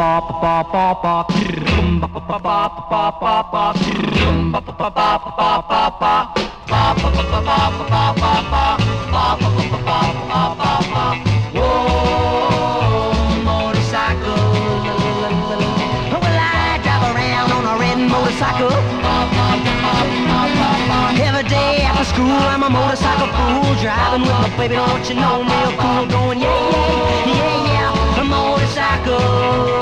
Every day after school, I'm a motorcycle fool, driving with my baby, don't you know, real cool, going yeah, yeah, yeah, yeah, a motorcycle.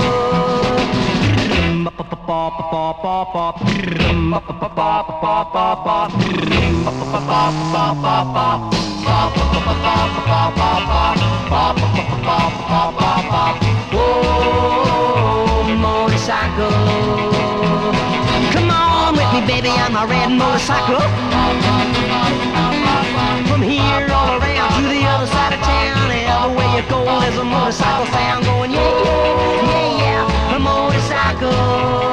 Whoa, motorcycle. Come on with me, baby, on my red motorcycle. From here all around to the other side of town, everywhere you go, there's a motorcycle sound going yeah, yeah, yeah, yeah, a motorcycle.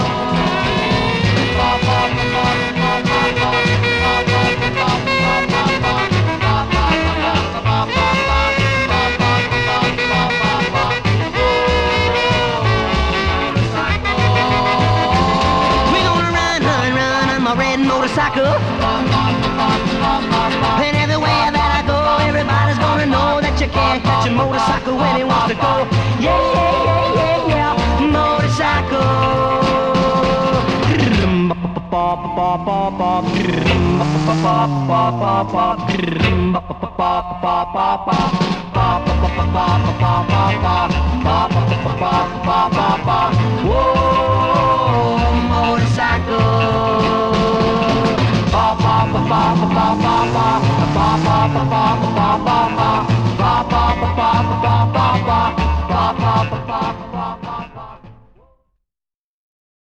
Motorcycle. And everywhere that I go, everybody's gonna know that you can't catch a motorcycle when he wants to go. Yeah, yeah, yeah, yeah, yeah, motorcycle. Whoa, motorcycle.